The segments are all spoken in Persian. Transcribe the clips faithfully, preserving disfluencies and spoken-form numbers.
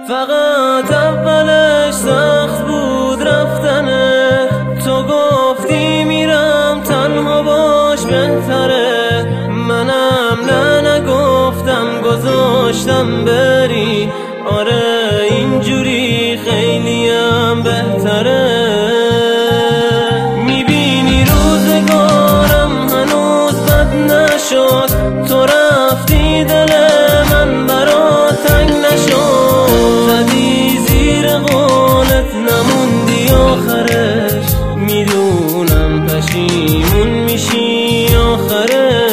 فقط اولش سخت بود رفتنه، تو گفتی میرم تنها باش بهتره، منم نه نگفتم گذاشتم بری، آره اینجوری خیلیم بهتره. میبینی روزگارم هنوز بد نشد، تو رفتی دل من برا تنگ نشد، زدی زیر قولت نموندی آخرش، میدونم پشیمون میشی آخرش.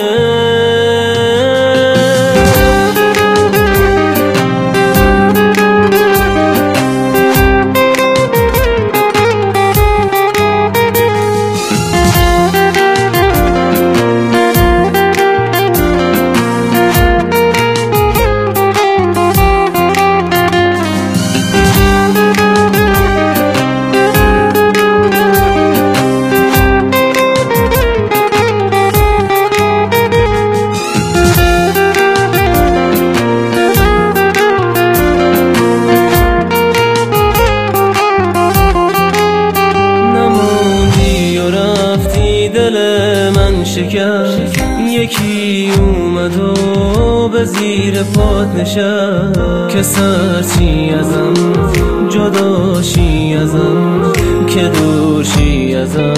دل من شکست، یکی اومد و به زیر پات نشست، که سرچی ازم جداشی ازم، که دورشی ازم.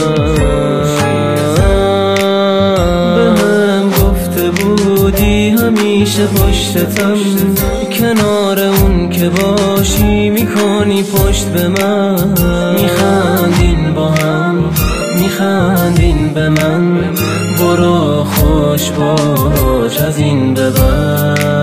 به من گفته بودی همیشه پشتتم، کنار اون که باشی میکنی پشت به من، میخندین با هم میخندین به من، برو خوش باش از این به بعد.